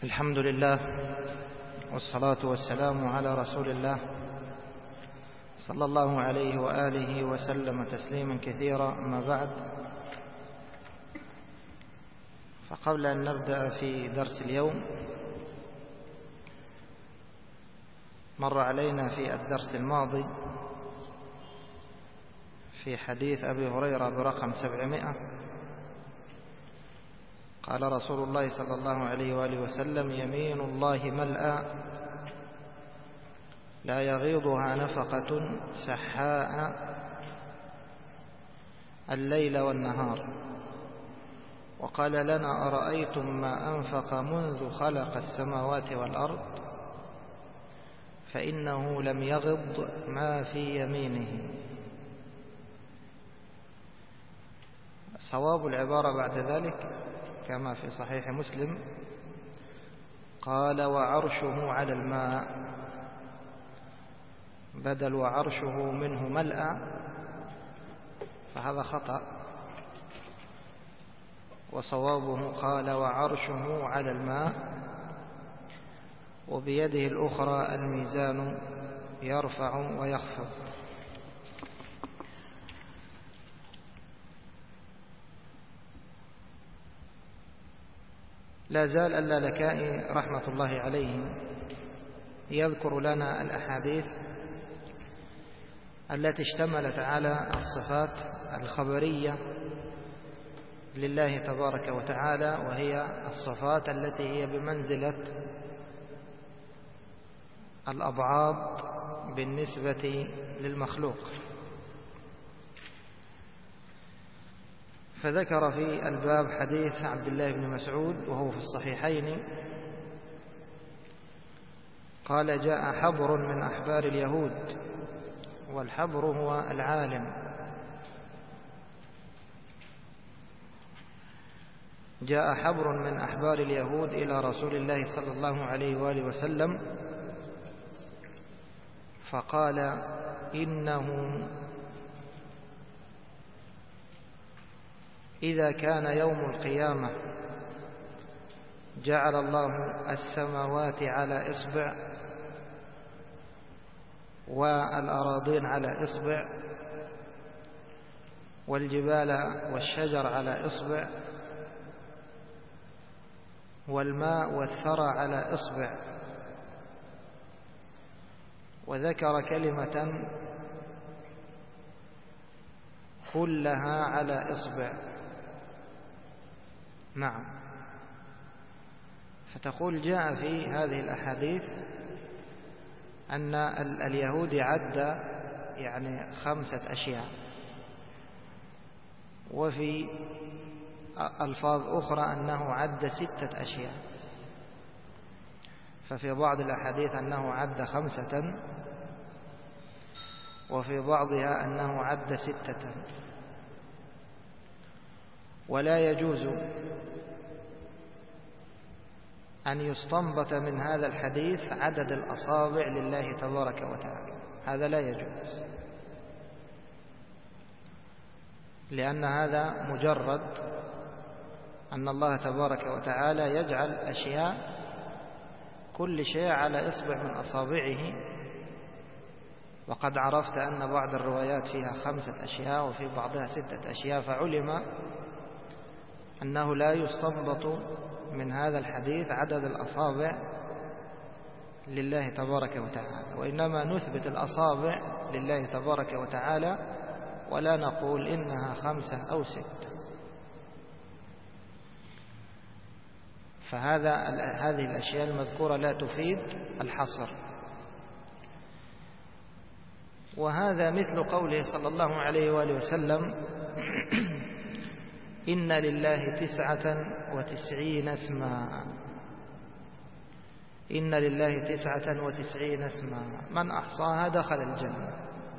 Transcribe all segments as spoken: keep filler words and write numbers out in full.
الحمد لله والصلاة والسلام على رسول الله صلى الله عليه وآله وسلم تسليما كثيرا. أما بعد، فقبل أن نبدأ في درس اليوم، مر علينا في الدرس الماضي في حديث أبي هريرة برقم سبعمائة، قال رسول الله صلى الله عليه وآله وسلم: يمين الله ملأى لا يغيضها نفقة سحاء الليل والنهار. وقال لنا: أرأيتم ما أنفق منذ خلق السماوات والأرض فإنه لم يغض ما في يمينه. صواب العبارة بعد ذلك كما في صحيح مسلم، قال: وعرشه على الماء، بدل وعرشه منه ملأ، فهذا خطأ، وصوابه قال: وعرشه على الماء وبيده الأخرى الميزان يرفع ويخفض. لا زال اللالكائي رحمة الله عليه يذكر لنا الأحاديث التي اشتملت على الصفات الخبرية لله تبارك وتعالى، وهي الصفات التي هي بمنزلة الأبعاض بالنسبة للمخلوق. فذكر في الباب حديث عبد الله بن مسعود وهو في الصحيحين، قال: جاء حبر من أحبار اليهود، والحبر هو العالم، جاء حبر من أحبار اليهود إلى رسول الله صلى الله عليه وآله وسلم فقال: إنه إذا كان يوم القيامة جعل الله السماوات على إصبع والأراضين على إصبع والجبال والشجر على إصبع والماء والثرى على إصبع، وذكر كلمة كلها على إصبع. نعم. فتقول: جاء في هذه الأحاديث أن اليهود عد يعني خمسة أشياء، وفي ألفاظ أخرى أنه عد ستة أشياء، ففي بعض الأحاديث أنه عد خمسة، وفي بعضها أنه عد ستة. ولا يجوز أن يستنبط من هذا الحديث عدد الأصابع لله تبارك وتعالى، هذا لا يجوز، لأن هذا مجرد أن الله تبارك وتعالى يجعل أشياء كل شيء على إصبع من أصابعه. وقد عرفت أن بعض الروايات فيها خمسة أشياء وفي بعضها ستة أشياء، فعلم أنه لا يستنبط من هذا الحديث عدد الأصابع لله تبارك وتعالى، وإنما نثبت الأصابع لله تبارك وتعالى ولا نقول إنها خمسة أو ستة. فهذا هذه الأشياء المذكورة لا تفيد الحصر. وهذا مثل قوله صلى الله عليه وآله وسلم: إن لله تسعة وتسعين اسما، إن لله تسعة وتسعين اسما، من أحصاها دخل الجنة.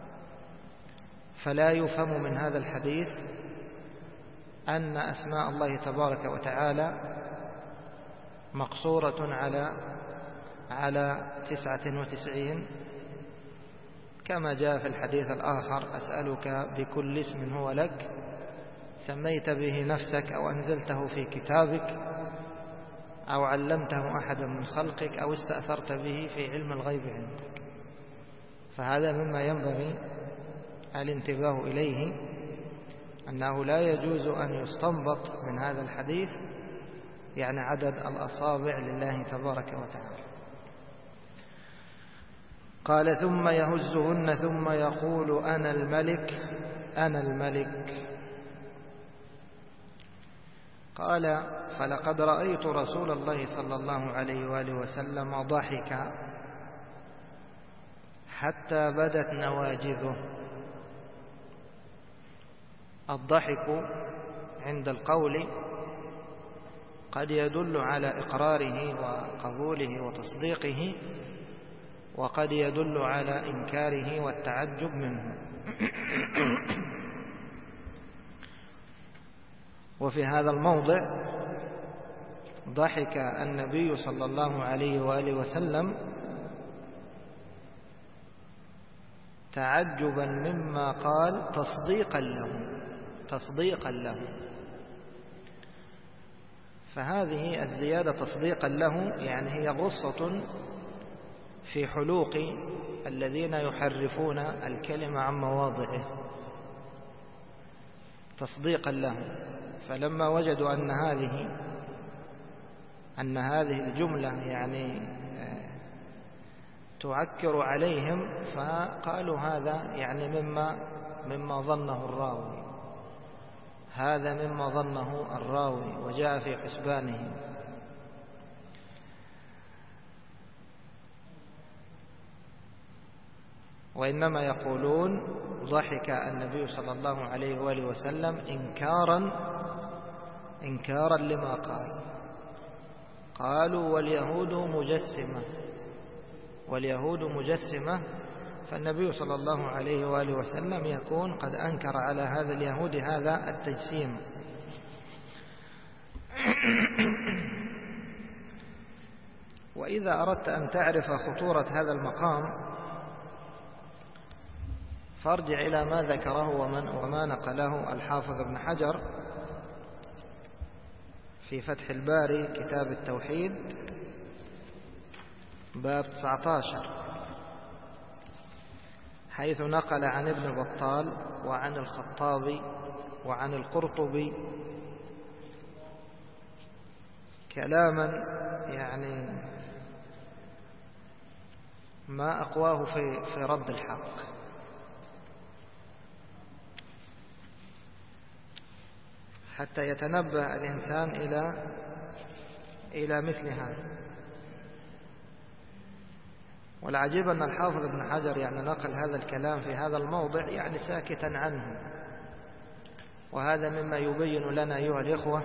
فلا يفهم من هذا الحديث أن أسماء الله تبارك وتعالى مقصورة على على تسعة وتسعين، كما جاء في الحديث الآخر: أسألك بكل اسم هو لك سميت به نفسك أو أنزلته في كتابك أو علمته أحدا من خلقك أو استأثرت به في علم الغيب عندك. فهذا مما ينبغي الانتباه إليه، أنه لا يجوز أن يستنبط من هذا الحديث يعني عدد الأصابع لله تبارك وتعالى. قال ثم يهزهن ثم يقول أنا الملك أنا الملك. قال فلقد رأيت رسول الله صلى الله عليه وآله وسلم ضحك حتى بدت نواجذه. الضحك عند القول قد يدل على إقراره وقبوله وتصديقه، وقد يدل على إنكاره والتعجب منه. وفي هذا الموضع ضحك النبي صلى الله عليه وآله وسلم تعجبا مما قال تصديقا له تصديقا له فهذه الزيادة تصديقا له يعني هي غصة في حلوق الذين يحرفون الكلمة عن مواضعه تصديقا له. فلما وجدوا أن هذه أن هذه الجملة يعني تعكر عليهم فقالوا هذا يعني مما مما ظنه الراوي هذا مما ظنه الراوي وجاء في حسبانه. وإنما يقولون ضحك النبي صلى الله عليه وآله وسلم إنكارا إنكارا لما قال. قالوا واليهود مجسمة واليهود مجسمة فالنبي صلى الله عليه وآله وسلم يكون قد أنكر على هذا اليهود هذا التجسيم. وإذا أردت أن تعرف خطورة هذا المقام فارجع إلى ما ذكره ومن وما نقله الحافظ ابن حجر في فتح الباري كتاب التوحيد باب تسعة عشر، حيث نقل عن ابن بطال وعن الخطابي وعن القرطبي كلاما يعني ما أقواه في في رد الحق. حتى يتنبه الإنسان إلى إلى مثل هذا. والعجيب أن الحافظ ابن حجر يعني نقل هذا الكلام في هذا الموضع يعني ساكتا عنه. وهذا مما يبين لنا أيها الإخوة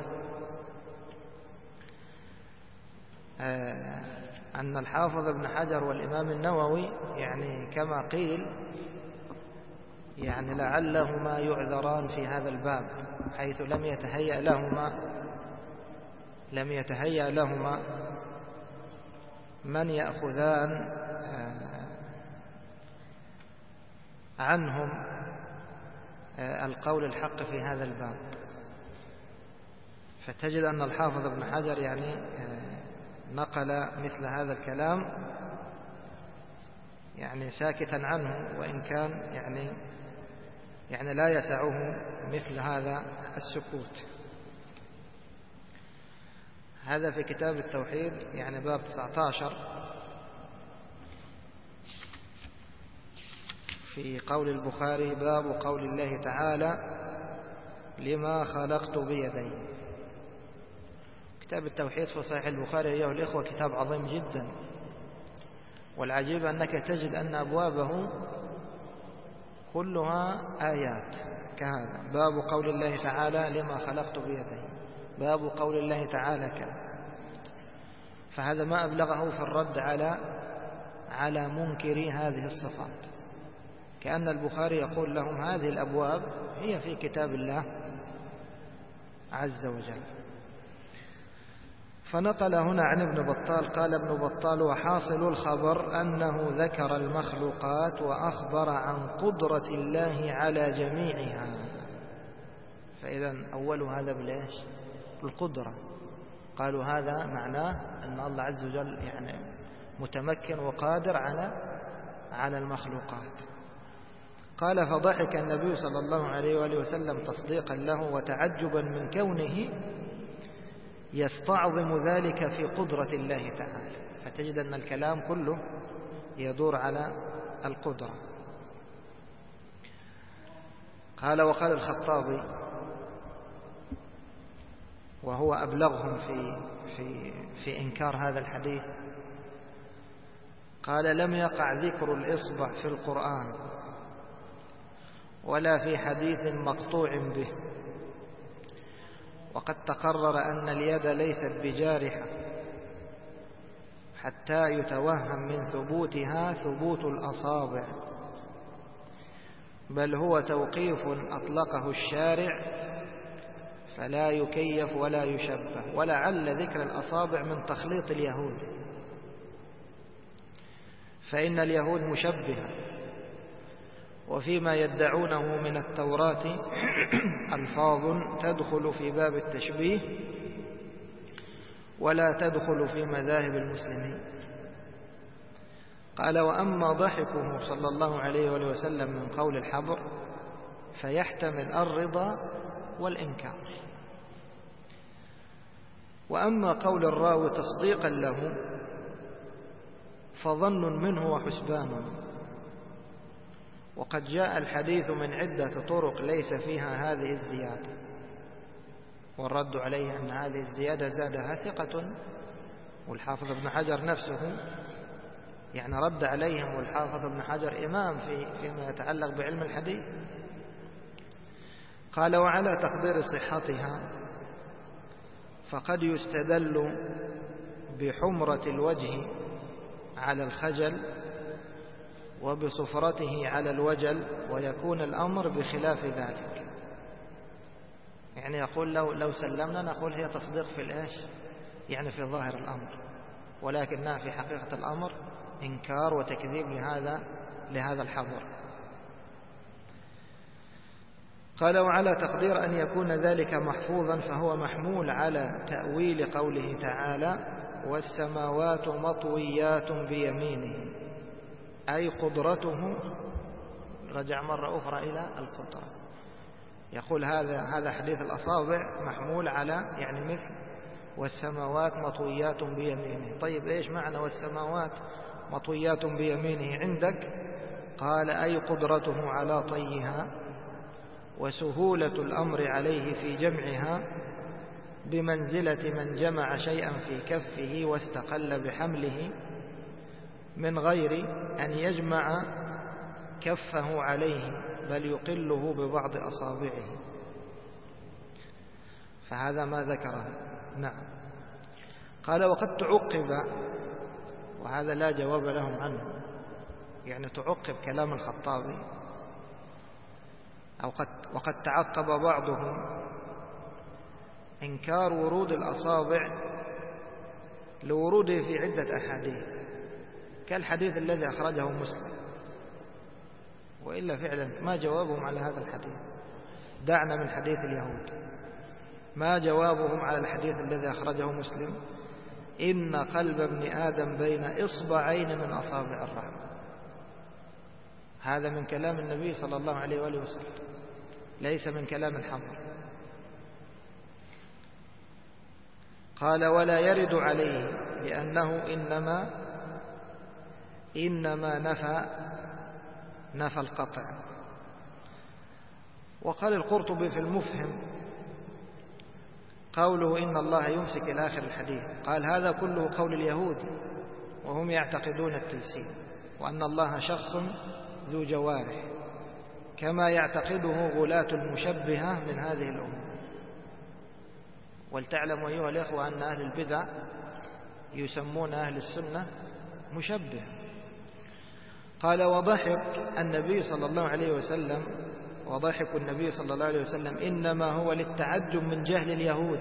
أن الحافظ ابن حجر والإمام النووي يعني كما قيل يعني لعلهما يعذران في هذا الباب، حيث لم يتهيأ لهما لم يتهيأ لهما من يأخذان عنهم القول الحق في هذا الباب. فتجد أن الحافظ ابن حجر يعني نقل مثل هذا الكلام يعني ساكتا عنه، وإن كان يعني يعني لا يسعه مثل هذا السكوت. هذا في كتاب التوحيد يعني باب تسعة عشر في قول البخاري باب قول الله تعالى لما خلقت بيدي. كتاب التوحيد في صحيح البخاري أيها الإخوة كتاب عظيم جدا، والعجيب أنك تجد أن أبوابه كلها آيات كهذا: باب قول الله تعالى لما خلقت بيدي، باب قول الله تعالى كذا. فهذا ما أبلغه في الرد على على منكري هذه الصفات، كأن البخاري يقول لهم هذه الأبواب هي في كتاب الله عز وجل. فنقل هنا عن ابن بطال قال ابن بطال: وحاصل الخبر أنه ذكر المخلوقات وأخبر عن قدرة الله على جميعها. فإذا أول هذا بليش القدرة، قالوا هذا معناه أن الله عز وجل يعني متمكن وقادر على على المخلوقات. قال فضحك النبي صلى الله عليه وآله وسلم تصديقا له وتعجبا من كونه يستعظم ذلك في قدرة الله تعالى. فتجد أن الكلام كله يدور على القدرة. قال وقال الخطابي وهو أبلغهم في في في إنكار هذا الحديث، قال لم يقع ذكر الإصبع في القرآن ولا في حديث مقطوع به، وقد تقرر أن اليد ليست بجارحة حتى يتوهم من ثبوتها ثبوت الأصابع، بل هو توقيف أطلقه الشارع فلا يكيف ولا يشبه. ولعل ذكر الأصابع من تخليط اليهود، فإن اليهود مشبهة، وفيما يدعونه من التوراة ألفاظ تدخل في باب التشبيه ولا تدخل في مذاهب المسلمين. قال وأما ضحكه صلى الله عليه وآله وسلم من قول الحبر فيحتمل الرضا والإنكار. وأما قول الراوي تصديقا له فظن منه وحسبان، وقد جاء الحديث من عدة طرق ليس فيها هذه الزيادة، والرد عليه أن هذه الزيادة زادها ثقة، والحافظ ابن حجر نفسه يعني رد عليهم، والحافظ ابن حجر إمام في فيما يتعلق بعلم الحديث. قال وعلى تقدير صحتها فقد يستدل بحمرة الوجه على الخجل وبصفرته على الوجل، ويكون الأمر بخلاف ذلك. يعني يقول لو, لو سلمنا نقول هي تصديق في الإيش، يعني في ظاهر الأمر، ولكنها في حقيقة الأمر إنكار وتكذيب لهذا لهذا الحظر. قال وعلى تقدير أن يكون ذلك محفوظا فهو محمول على تأويل قوله تعالى والسماوات مطويات بيمينه، أي قدرته. رجع مرة أخرى إلى القدرة، يقول هذا هذا حديث الأصابع محمول على يعني مثل والسماوات مطويات بيمينه. طيب إيش معنى والسماوات مطويات بيمينه عندك؟ قال أي قدرته على طيها وسهولة الأمر عليه في جمعها بمنزلة من جمع شيئا في كفه واستقل بحمله من غير أن يجمع كفه عليه بل يقله ببعض أصابعه. فهذا ما ذكره. نعم. قال وقد تعقب، وهذا لا جواب لهم عنه، يعني تعقب كلام الخطابي، أو قد وقد تعقب بعضهم إنكار ورود الأصابع لوروده في عدة أحاديث كالحديث الذي أخرجه مسلم، وإلا فعلا ما جوابهم على هذا الحديث. دعنا من حديث اليهود، ما جوابهم على الحديث الذي أخرجه مسلم إن قلب ابن آدم بين إصبعين من أصابع الرحمن. هذا من كلام النبي صلى الله عليه وآله وسلم، ليس من كلام الحمر. قال ولا يرد عليه لأنه إنما إنما نفى نفى القطع. وقال القرطبي في المفهم قوله إن الله يمسك إلى آخر الحديث، قال هذا كله قول اليهود وهم يعتقدون التجسيم، وأن الله شخص ذو جوارح كما يعتقده غلاة المشبهة من هذه الأمة. ولتعلموا أيها الإخوة أن أهل البدع يسمون أهل السنة مشبه. قال وضحك النبي صلى الله عليه وسلم وضحك النبي صلى الله عليه وسلم إنما هو للتعجب من جهل اليهود،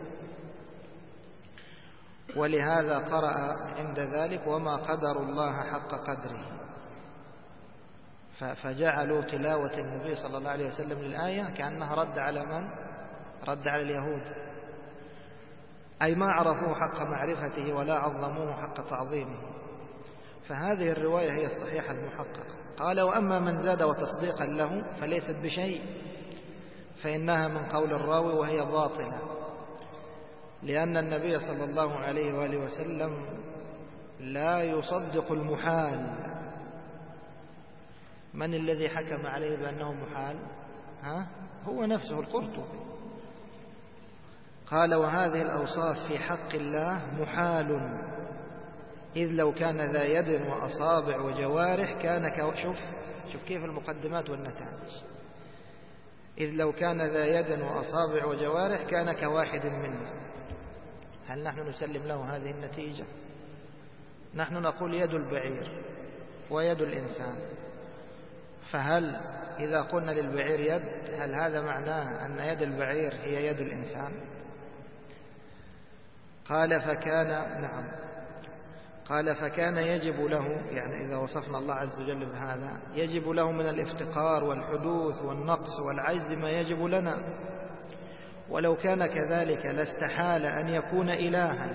ولهذا قرأ عند ذلك وما قدر الله حق قدره، فجعلوا تلاوة النبي صلى الله عليه وسلم للآية كأنها رد على من؟ رد على اليهود. أي ما عرفوه حق معرفته ولا عظموه حق تعظيمه. فهذه الرواية هي الصحيحة المحققة. قال: وأما من زاد وتصديقا له فليست بشيء، فإنها من قول الراوي وهي باطلة، لأن النبي صلى الله عليه وآله وسلم لا يصدق المحال. من الذي حكم عليه بأنه محال؟ ها؟ هو نفسه القرطبي. قال: وهذه الأوصاف في حق الله محال، إذ لو كان ذا يد وأصابع وجوارح كان ك... شوف شوف كيف المقدمات والنتائج. إذ لو كان ذا يد وأصابع وجوارح كان كواحد منا. هل نحن نسلم له هذه النتيجة؟ نحن نقول يد البعير ويد الإنسان، فهل إذا قلنا للبعير يد هل هذا معناه أن يد البعير هي يد الإنسان؟ قال: فكان نعم قال فكان يجب له، يعني إذا وصفنا الله عز وجل بهذا، يجب له من الافتقار والحدوث والنقص والعجز ما يجب لنا، ولو كان كذلك لاستحال أن يكون إلها.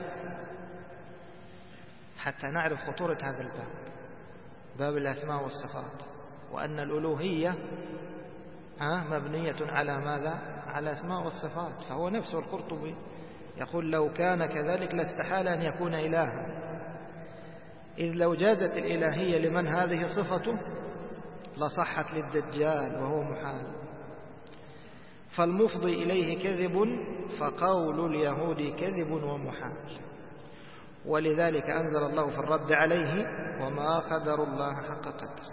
حتى نعرف خطورة هذا الباب، باب الأسماء والصفات، وأن الألوهية مبنية على ماذا؟ على الأسماء والصفات. فهو نفسه القرطبي يقول: لو كان كذلك لاستحال أن يكون إلها، إذ لو جازت الإلهية لمن هذه صفته لصحت للدجال وهو محال، فالمفضي إليه كذب، فقول اليهود كذب ومحال. ولذلك أنزل الله في الرد عليه: وما قدر الله حق قدره.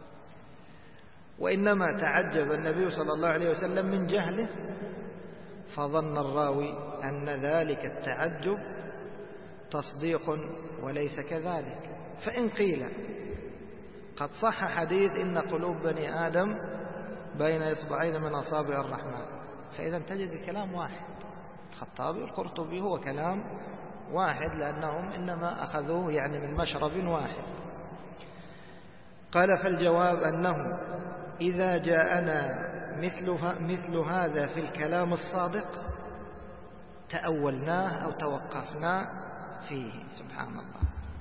وإنما تعجب النبي صلى الله عليه وسلم من جهله، فظن الراوي أن ذلك التعجب تصديق وليس كذلك. فإن قيل قد صح حديث إن قلوب بني آدم بين إصبعين من أصابع الرحمن، فإذا تجد الكلام واحد. الخطابي والقرطبي هو كلام واحد، لأنهم إنما أخذوه يعني من مشرب واحد. قال: فالجواب أنه إذا جاءنا مثل هذا في الكلام الصادق تأولناه أو توقفنا فيه. سبحان الله.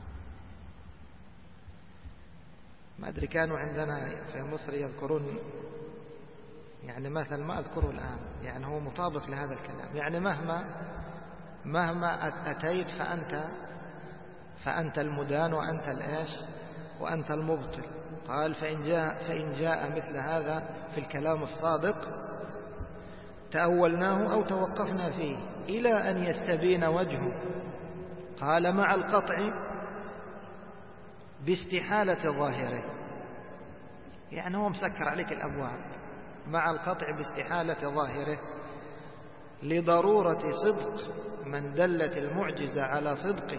ما أدري، كانوا عندنا في مصر يذكرون يعني مثل ما أذكره الآن، يعني هو مطابق لهذا الكلام، يعني مهما مهما أتيت فأنت فأنت المدان وأنت الإيش وأنت المبطل. قال: فإن جاء, فإن جاء مثل هذا في الكلام الصادق تأولناه أو توقفنا فيه إلى أن يستبين وجهه. قال: مع القطع باستحالة ظاهره، يعني هو مسكر عليك الأبواب، مع القطع باستحالة ظاهره، لضرورة صدق من دلت المعجزة على صدقه.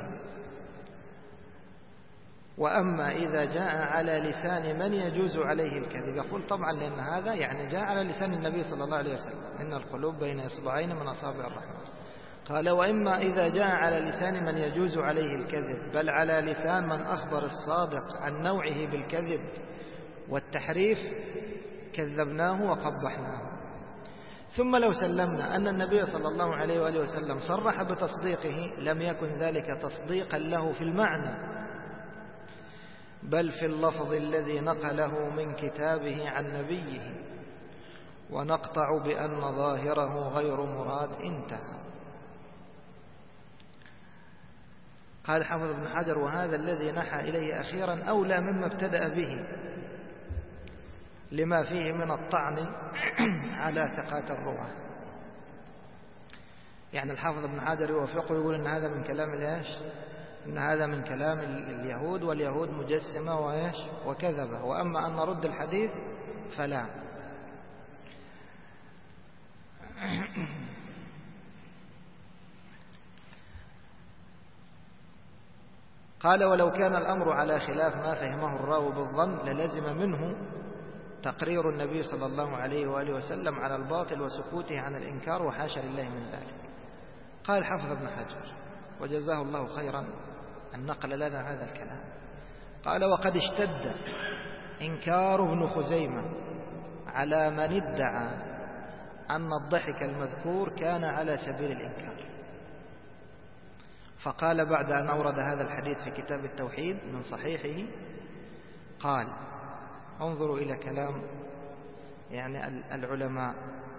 وأما إذا جاء على لسان من يجوز عليه الكذب، يقول طبعا لأن هذا يعني جاء على لسان النبي صلى الله عليه وسلم: إن القلوب بين إصبعين من أصابع الرحمن. قال: وإما إذا جاء على لسان من يجوز عليه الكذب، بل على لسان من أخبر الصادق عن نوعه بالكذب والتحريف، كذبناه وقبحناه. ثم لو سلمنا أن النبي صلى الله عليه وآله وسلم صرح بتصديقه، لم يكن ذلك تصديقا له في المعنى، بل في اللفظ الذي نقله من كتابه عن نبيه، ونقطع بأن ظاهره غير مراد. انتهى. قال حافظ ابن حجر: وهذا الذي نحى إليه أخيرا أولى مما ابتدأ به، لما فيه من الطعن على ثقات الرواة. يعني الحافظ ابن حجر يوافقه، يقول إن هذا من كلام الإيش إن هذا من كلام اليهود، واليهود مجسمة وإيش وكذبة، وأما أن نرد الحديث فلا. قال: ولو كان الأمر على خلاف ما فهمه الراوي بالظن للزم منه تقرير النبي صلى الله عليه وآله وسلم على الباطل وسكوته عن الإنكار، وحاشا لله من ذلك. قال حافظ ابن حجر وجزاه الله خيرا أن نقل لنا هذا الكلام. قال: وقد اشتد إنكار ابن خزيمة على من ادعى أن الضحك المذكور كان على سبيل الإنكار. فقال بعد أن أورد هذا الحديث في كتاب التوحيد من صحيحه، قال: انظروا إلى كلام يعني العلماء.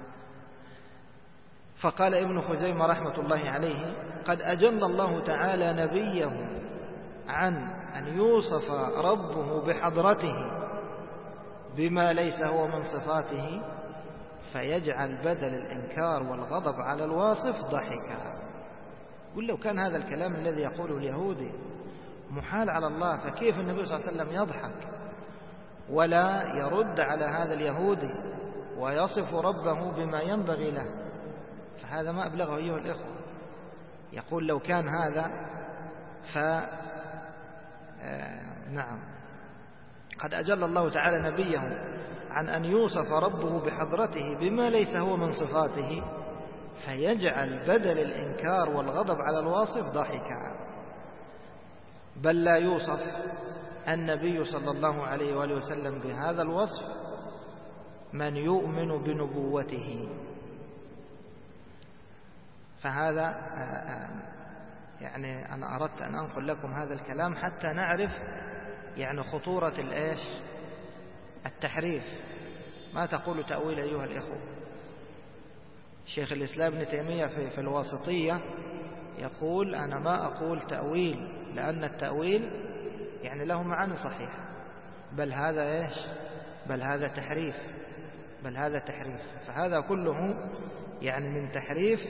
فقال ابن خزيمة رحمة الله عليه: قد أجل الله تعالى نبيه عن أن يوصف ربه بحضرته بما ليس هو من صفاته فيجعل بدل الإنكار والغضب على الواصف ضحكا. قل لو كان هذا الكلام الذي يقوله اليهودي محال على الله، فكيف النبي صلى الله عليه وسلم يضحك ولا يرد على هذا اليهودي ويصف ربه بما ينبغي له؟ فهذا ما أبلغه أيها الإخوة. يقول لو كان هذا ف آه نعم قد أجل الله تعالى نبيه عن أن يوصف ربه بحضرته بما ليس هو من صفاته فيجعل بدل الإنكار والغضب على الواصف ضحكا، بل لا يوصف النبي صلى الله عليه وآله وسلم بهذا الوصف من يؤمن بنبوته. فهذا يعني أنا أردت أن أنقل لكم هذا الكلام حتى نعرف يعني خطورة الإيش التحريف. ما تقول تأويل أيها الإخوة؟ شيخ الإسلام ابن تيمية في, في الواسطية يقول: أنا ما أقول تأويل، لأن التأويل يعني له معاني صحيحة، بل هذا إيش بل هذا تحريف بل هذا تحريف فهذا كله يعني من تحريف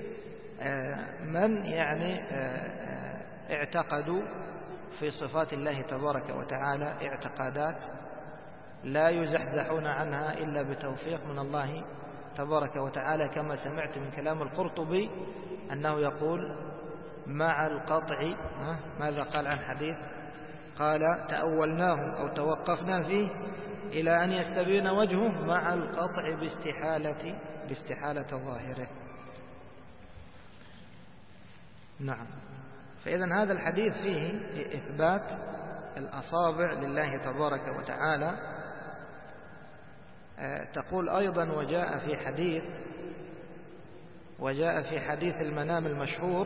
من يعني اعتقدوا في صفات الله تبارك وتعالى اعتقادات لا يزحزحون عنها إلا بتوفيق من الله تبارك وتعالى، كما سمعت من كلام القرطبي أنه يقول مع القطع. ماذا قال عن حديث؟ قال: تأولناه أو توقفنا فيه إلى أن يستبين وجهه مع القطع باستحالة باستحالة ظاهره. نعم. فإذن هذا الحديث فيه إثبات الأصابع لله تبارك وتعالى. تقول أيضا: وجاء في حديث وجاء في حديث المنام المشهور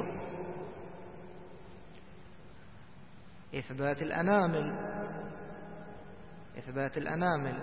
إثبات الأنامل إثبات الأنامل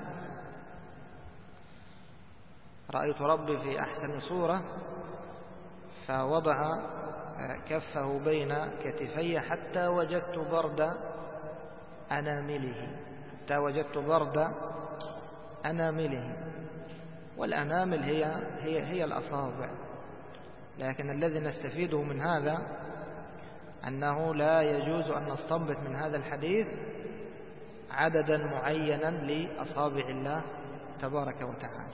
رأيت ربي في أحسن صورة فوضع كفه بين كتفي حتى وجدت برد أنامله حتى وجدت برد أنامله والأنامل هي هي هي الأصابع. لكن الذي نستفيده من هذا أنه لا يجوز أن نستنبط من هذا الحديث عددا معينا لأصابع الله تبارك وتعالى.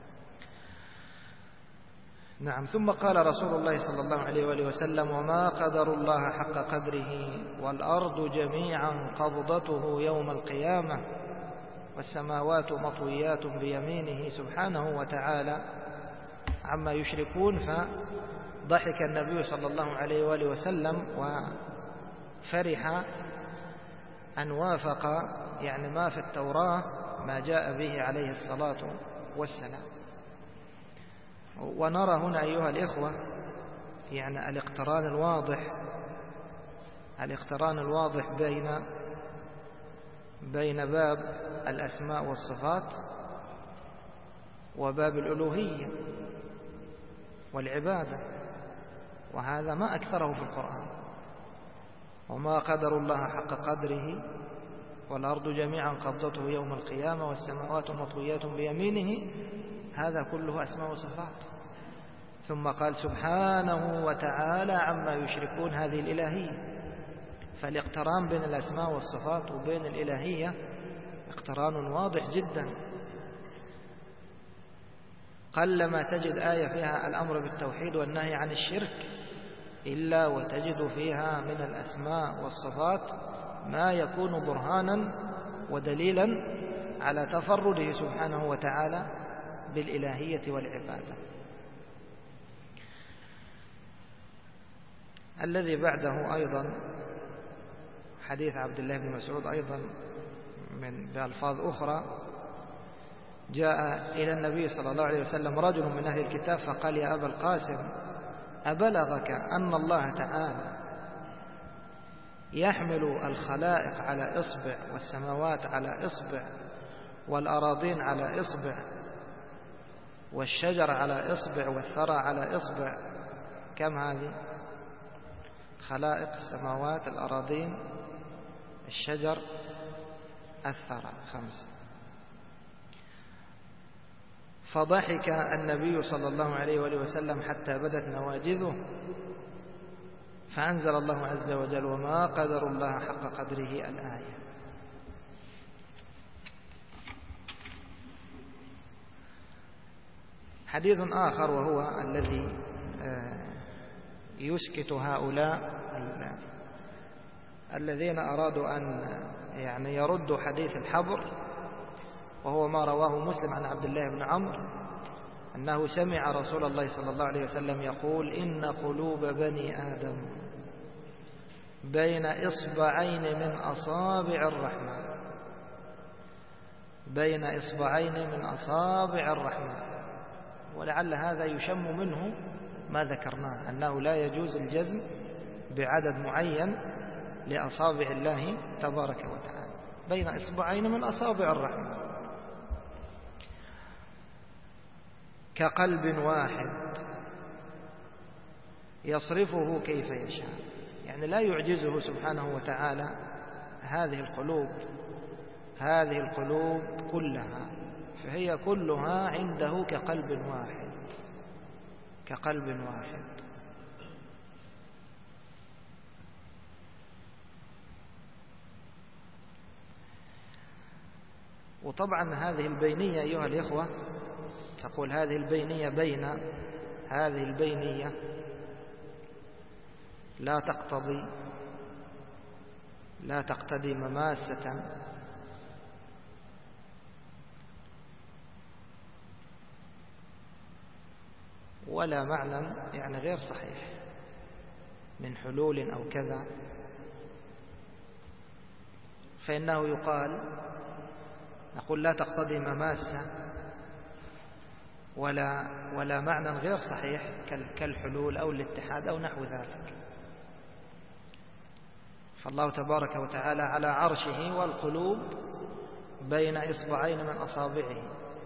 نعم. ثم قال رسول الله صلى الله عليه وآله وسلم: وما قدر الله حق قدره والأرض جميعا قبضته يوم القيامة والسماوات مطويات بيمينه سبحانه وتعالى عما يشركون. فضحك النبي صلى الله عليه وآله وسلم وفرح أن وافق يعني ما في التوراة ما جاء به عليه الصلاة والسلام. ونرى هنا أيها الإخوة يعني الاقتران الواضح الاقتران الواضح بين بين باب الأسماء والصفات وباب الألوهية والعبادة، وهذا ما أكثره في القرآن. وما قدر الله حق قدره والأرض جميعا قبضته يوم القيامة والسماوات مطويات بيمينه، هذا كله أسماء وصفات. ثم قال سبحانه وتعالى عما يشركون، هذه الإلهية. فالاقتران بين الأسماء والصفات وبين الإلهية اقتران واضح جدا. قلما تجد آية فيها الأمر بالتوحيد والنهي عن الشرك إلا وتجد فيها من الأسماء والصفات ما يكون برهانا ودليلا على تفرده سبحانه وتعالى بالإلهية والعبادة. الذي بعده أيضا حديث عبد الله بن مسعود أيضا من بألفاظ أخرى: جاء إلى النبي صلى الله عليه وسلم رجل من أهل الكتاب فقال: يا أبا القاسم أبلغك أن الله تعالى يحمل الخلائق على إصبع، والسماوات على إصبع، والأراضين على إصبع، والشجر على إصبع، والثرى على إصبع. كم هذه؟ خلائق، السماوات، الأراضين، الشجر، الثرى، خمسة. فضحك النبي صلى الله عليه وآله وسلم حتى بدت نواجذه، فأنزل الله عز وجل: وما قدر الله حق قدره، الآية. حديث آخر وهو الذي يسكت هؤلاء الذين أرادوا أن يعني يردوا حديث الحبر، وهو ما رواه مسلم عن عبد الله بن عمرو أنه سمع رسول الله صلى الله عليه وسلم يقول: إن قلوب بني آدم بين إصبعين من أصابع الرحمن، بين إصبعين من أصابع الرحمن. ولعل هذا يشم منه ما ذكرناه، أنه لا يجوز الجزم بعدد معين لأصابع الله تبارك وتعالى، بين إصبعين من أصابع الرحمن، كقلب واحد يصرفه كيف يشاء. يعني لا يعجزه سبحانه وتعالى هذه القلوب، هذه القلوب كلها، فهي كلها عنده كقلب واحد، كقلب واحد. وطبعا هذه البينية أيها الإخوة، تقول هذه البينية بين هذه البينية لا تقتضي لا تقتضي مماسة ولا معنى يعني غير صحيح من حلول أو كذا، فإنه يقال نقول لا تقتضي مماسة ولا ولا معنى غير صحيح كالحلول أو الاتحاد أو نحو ذلك. فالله تبارك وتعالى على عرشه، والقلوب بين إصبعين من أصابعه.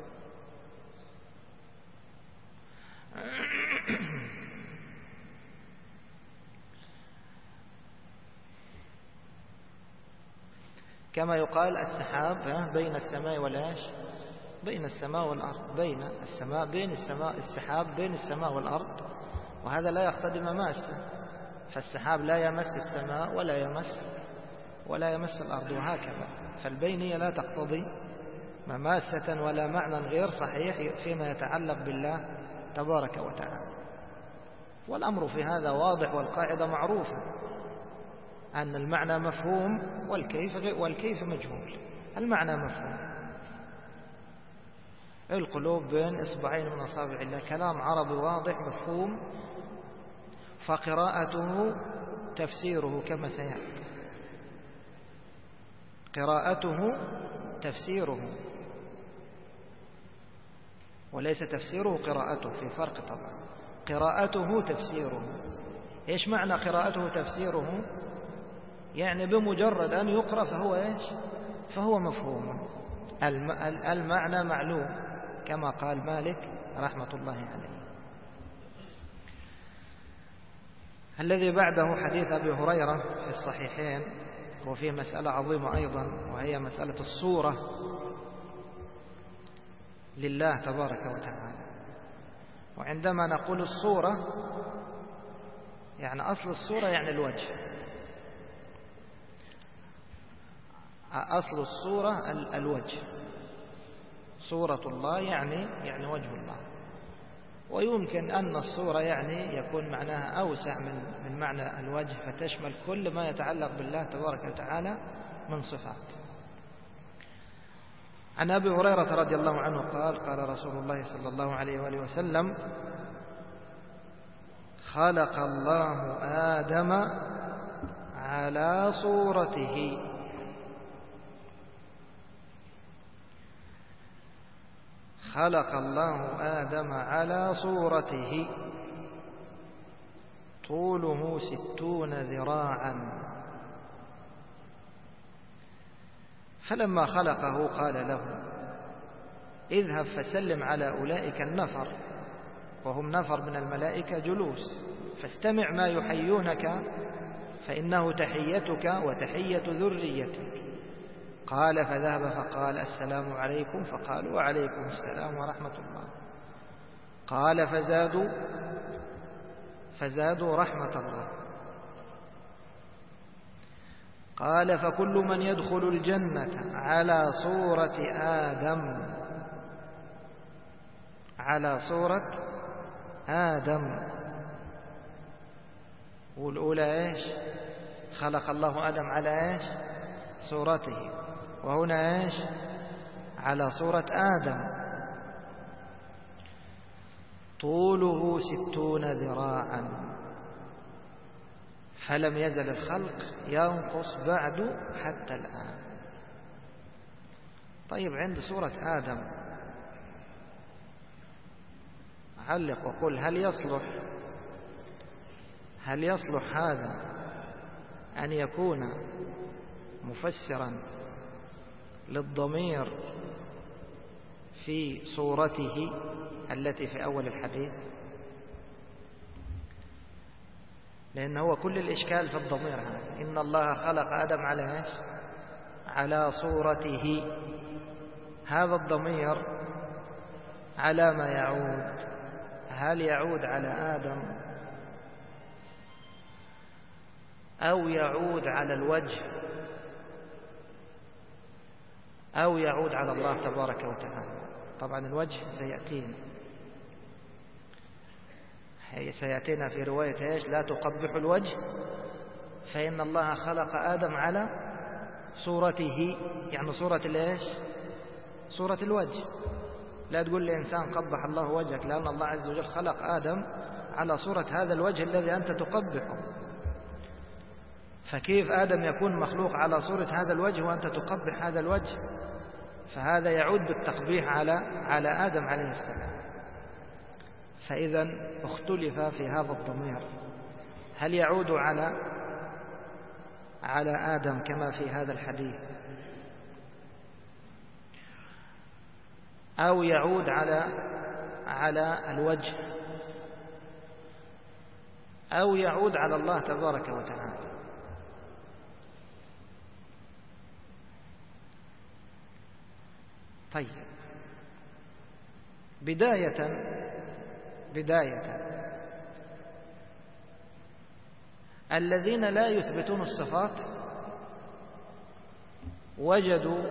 كما يقال السحاب بين السماء والعرش، بين السماء والأرض، بين السماء بين السماء السحاب بين السماء والأرض، وهذا لا يقتضي مماسة، فالسحاب لا يمس السماء ولا يمس ولا يمس الأرض، وهكذا. فالبينية لا تقتضي مماسة ولا معنى غير صحيح فيما يتعلق بالله تبارك وتعالى. والأمر في هذا واضح، والقاعدة معروفة أن المعنى مفهوم والكيف والكيف مجهول. المعنى مفهوم، القلوب بين إصبعين من أصابع الله، كلام عربي واضح مفهوم، فقراءته تفسيره كما سيأتي، قراءته تفسيره وليس تفسيره قراءته، في فرق طبعا. قراءته تفسيره. إيش معنى قراءته تفسيره؟ يعني بمجرد أن يقرأ فهو إيش؟ فهو مفهوم، المعنى معلوم، كما قال مالك رحمة الله عليه. الذي بعده حديث أبي هريرة في الصحيحين، وفيه مسألة عظيمة أيضا، وهي مسألة الصورة لله تبارك وتعالى. وعندما نقول الصورة يعني أصل الصورة يعني الوجه، أصل الصورة الوجه، صورة الله يعني يعني وجه الله. ويمكن أن الصورة يعني يكون معناها أوسع من من معنى الوجه، فتشمل كل ما يتعلق بالله تبارك وتعالى من صفات. عن أبي هريرة رضي الله عنه قال: قال رسول الله صلى الله عليه وآله وسلم: خلق الله آدم على صورته، خلق الله آدم على صورته، طوله ستون ذراعا فلما خلقه قال له اذهب فسلم على أولئك النفر، وهم نفر من الملائكة جلوس، فاستمع ما يحيونك فإنه تحيتك وتحية ذريتك. قال فذهب فقال السلام عليكم، فقالوا وعليكم السلام ورحمة الله. قال فزادوا فزادوا رحمة الله. قال فكل من يدخل الجنة على صورة آدم على صورة آدم. والأولى إيش؟ خلق الله آدم على إيش؟ صورته، وهنا إيش؟ على صورة آدم. طوله ستون ذراعا، فلم يزل الخلق ينقص بعد حتى الآن. طيب عند صورة آدم علق وقل هل يصلح هل يصلح هذا أن يكون مفسرا للضمير في صورته التي في أول الحديث؟ لأن هو كل الإشكال في الضمير هذا. إن الله خلق آدم على إيش؟ على صورته. هذا الضمير على ما يعود؟ هل يعود على آدم أو يعود على الوجه أو يعود على الله تبارك وتعالى؟ طبعا الوجه سيأتينا سيأتينا في رواية إيش؟ لا تقبح الوجه فإن الله خلق آدم على صورته، يعني صورة الإيش؟ صورة الوجه. لا تقول لي إنسان قبح الله وجهك، لأن الله عز وجل خلق آدم على صورة هذا الوجه الذي أنت تقبحه. فكيف آدم يكون مخلوق على صورة هذا الوجه وأنت تقبح هذا الوجه؟ فهذا يعود بالتقبيح على على آدم عليه السلام. فإذا اختلف في هذا الضمير، هل يعود على على آدم كما في هذا الحديث أو يعود على على الوجه أو يعود على الله تبارك وتعالى؟ طيب بداية بداية الذين لا يثبتون الصفات وجدوا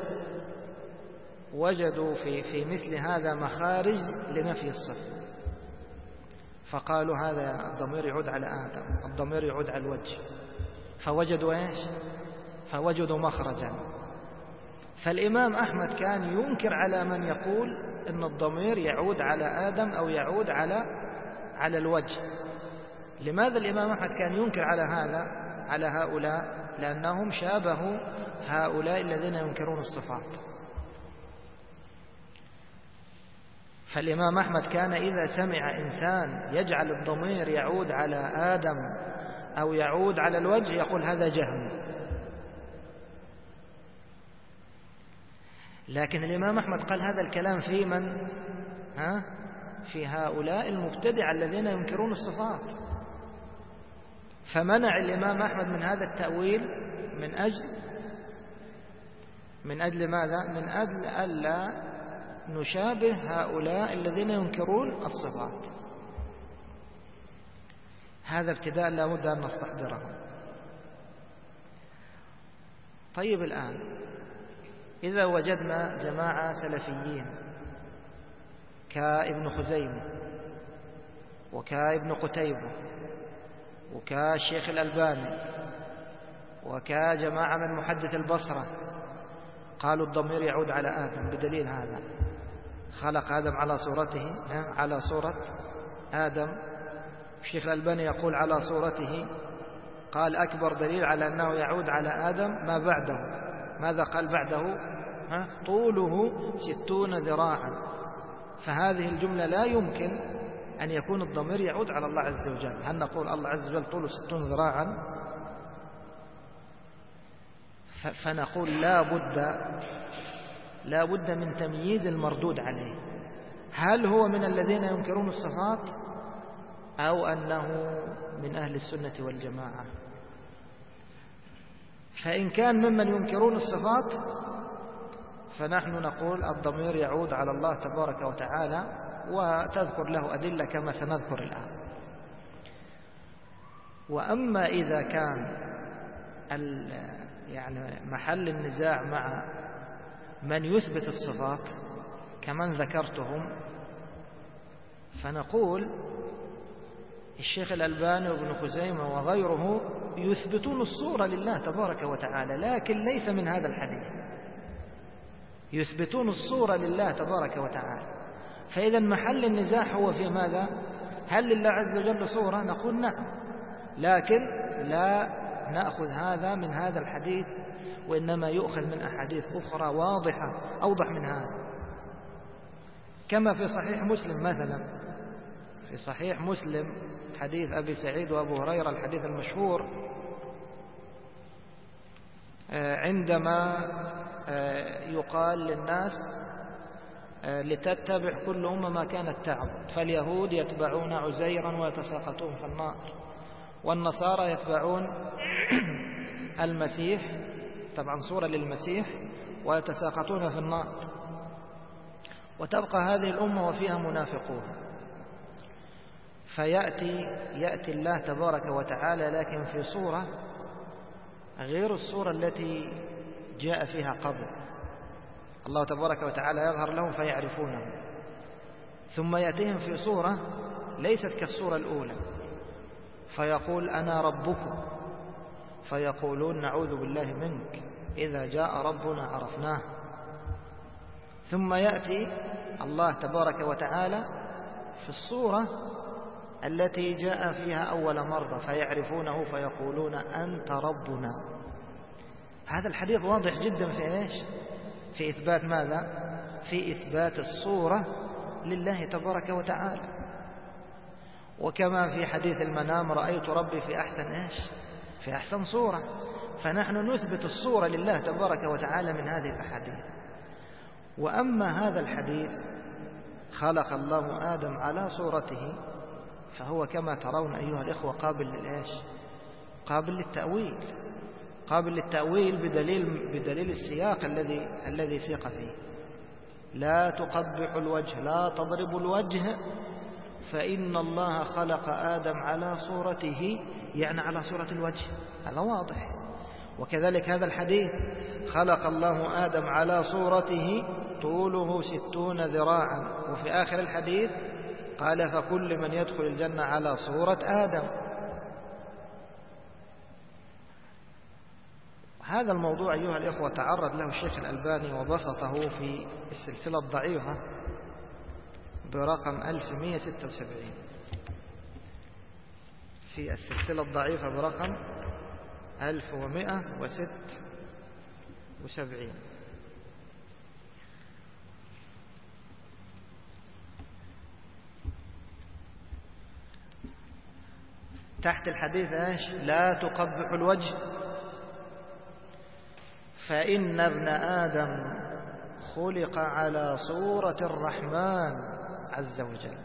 وجدوا في في مثل هذا مخارج لنفي الصفة، فقالوا هذا الضمير يعود على آدم، الضمير يعود على الوجه، فوجدوا ايش؟ فوجدوا مخرجا. فالإمام أحمد كان ينكر على من يقول إن الضمير يعود على آدم أو يعود على على الوجه. لماذا الإمام أحمد كان ينكر على هذا على هؤلاء؟ لأنهم شابهوا هؤلاء الذين ينكرون الصفات. فالإمام أحمد كان إذا سمع إنسان يجعل الضمير يعود على آدم أو يعود على الوجه يقول هذا جهم. لكن الإمام أحمد قال هذا الكلام في من؟ ها؟ في هؤلاء المبتدع الذين ينكرون الصفات. فمنع الإمام أحمد من هذا التأويل من أجل من أجل ماذا؟ من أجل ألا نشابه هؤلاء الذين ينكرون الصفات. هذا ابتداء لا بد أن نستحضره. طيب الآن إذا وجدنا جماعة سلفيين كابن خزيمة وكابن قتيبة وكالشيخ الألباني وكجماعة من محدث البصرة قالوا الضمير يعود على آدم بدليل هذا، خلق آدم على صورته على صورة آدم. الشيخ الألباني يقول على صورته، قال أكبر دليل على أنه يعود على آدم ما بعده. ماذا قال بعده؟ طوله ستون ذراعا. فهذه الجملة لا يمكن أن يكون الضمير يعود على الله عز وجل. هل نقول الله عز وجل طوله ستون ذراعا؟ فنقول لا بد لا بد من تمييز المردود عليه، هل هو من الذين ينكرون الصفات أو أنه من أهل السنة والجماعة. فإن كان ممن ينكرون الصفات فنحن نقول الضمير يعود على الله تبارك وتعالى، وتذكر له أدلة كما سنذكر الآن. وأما إذا كان يعني محل النزاع مع من يثبت الصفات كمن ذكرتهم، فنقول الشيخ الألباني وابن خزيمة وغيره يثبتون الصورة لله تبارك وتعالى، لكن ليس من هذا الحديث. يثبتون الصورة لله تبارك وتعالى، فإذا محل النزاع هو في ماذا؟ هل لله عز وجل صورة؟ نقول نعم، لكن لا نأخذ هذا من هذا الحديث، وإنما يؤخذ من أحاديث أخرى واضحة أوضح من هذا. كما في صحيح مسلم مثلا، في صحيح مسلم حديث أبي سعيد وأبو هريرة الحديث المشهور، عندما يقال للناس لتتبع كل أمة ما كانت تعبد، فاليهود يتبعون عزيرا ويتساقطون في النار، والنصارى يتبعون المسيح، طبعا صورة للمسيح، ويتساقطون في النار، وتبقى هذه الأمة وفيها منافقون. فيأتي يأتي الله تبارك وتعالى لكن في صورة غير الصورة التي جاء فيها قبل. الله تبارك وتعالى يظهر لهم فيعرفونه، ثم يأتيهم في صورة ليست كالصورة الأولى، فيقول أنا ربكم، فيقولون نعوذ بالله منك، إذا جاء ربنا عرفناه. ثم يأتي الله تبارك وتعالى في الصورة التي جاء فيها أول مرة فيعرفونه فيقولون أنت ربنا. هذا الحديث واضح جدا في إيش؟ في إثبات ماذا؟ في إثبات الصورة لله تبارك وتعالى. وكما في حديث المنام رأيت ربي في أحسن إيش؟ في أحسن صورة. فنحن نثبت الصورة لله تبارك وتعالى من هذه الأحاديث. وأما هذا الحديث خلق الله آدم على صورته، فهو كما ترون أيها الإخوة قابل للإيش؟ قابل للتأويل، قابل للتأويل بدليل بدليل السياق الذي الذي سيق فيه. لا تقبح الوجه، لا تضرب الوجه، فإن الله خلق آدم على صورته، يعني على صورة الوجه، هذا واضح. وكذلك هذا الحديث خلق الله آدم على صورته طوله ستون ذراعا، وفي آخر الحديث قال فكل من يدخل الجنة على صورة آدم. هذا الموضوع أيها الإخوة تعرض له الشيخ الألباني وبسطه في السلسلة الضعيفة برقم ألف ومئة وستة وسبعين، في السلسلة الضعيفة برقم ألف ومئة وستة وسبعين. تحت الحديث ايش؟ لا تقبح الوجه، فإن ابن آدم خلق على صورة الرحمن عز وجل.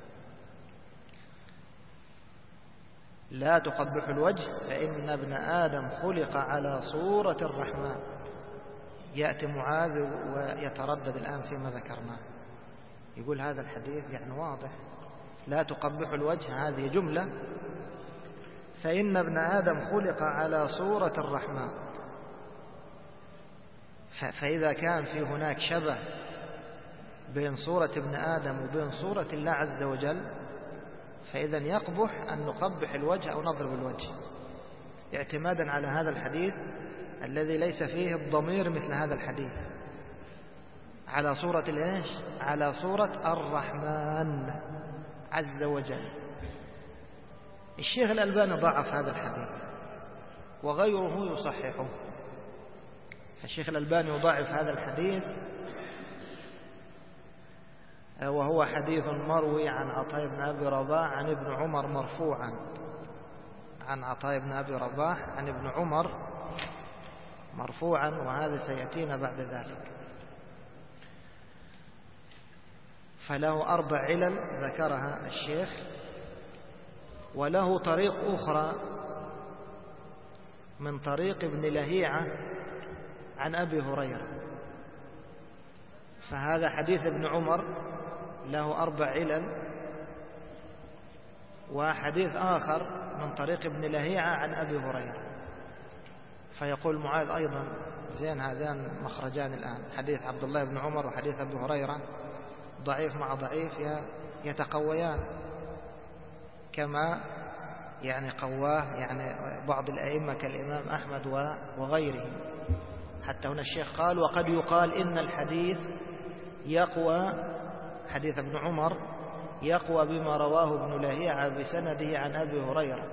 لا تقبح الوجه فإن ابن آدم خلق على صورة الرحمن. يأتي معاذ ويتردد الآن فيما ذكرناه، يقول هذا الحديث يعني واضح، لا تقبح الوجه هذه جملة، فإن ابن آدم خلق على صورة الرحمن. فإذا كان في هناك شبه بين صورة ابن آدم وبين صورة الله عز وجل، فإذا يقبح أن نقبح الوجه أو نضرب الوجه، اعتمادا على هذا الحديث الذي ليس فيه الضمير مثل هذا الحديث، على صورة الإيش؟ على صورة الرحمن عز وجل. الشيخ الألباني ضعف هذا الحديث وغيره يصححه. الشيخ الألباني يضعف هذا الحديث، وهو حديث مروي عن عطاء بن أبي رباح عن ابن عمر مرفوعا، عن عطاء بن أبي رباح عن ابن عمر مرفوعا، وهذا سيأتينا بعد ذلك. فله أربع علل ذكرها الشيخ، وله طريق أخرى من طريق ابن لهيعة عن أبي هريرة. فهذا حديث ابن عمر له أربع علل، وحديث آخر من طريق ابن لهيعة عن أبي هريرة. فيقول معاذ أيضا زين هذان مخرجان الآن، حديث عبد الله بن عمر وحديث أبي هريرة ضعيف مع ضعيف يتقويان، كما يعني قواه يعني بعض الأئمة كالإمام أحمد وغيره. حتى هنا الشيخ قال: وقد يقال إن الحديث يقوى، حديث ابن عمر يقوى بما رواه ابن لهيعة بسنده عن أبي هريرة.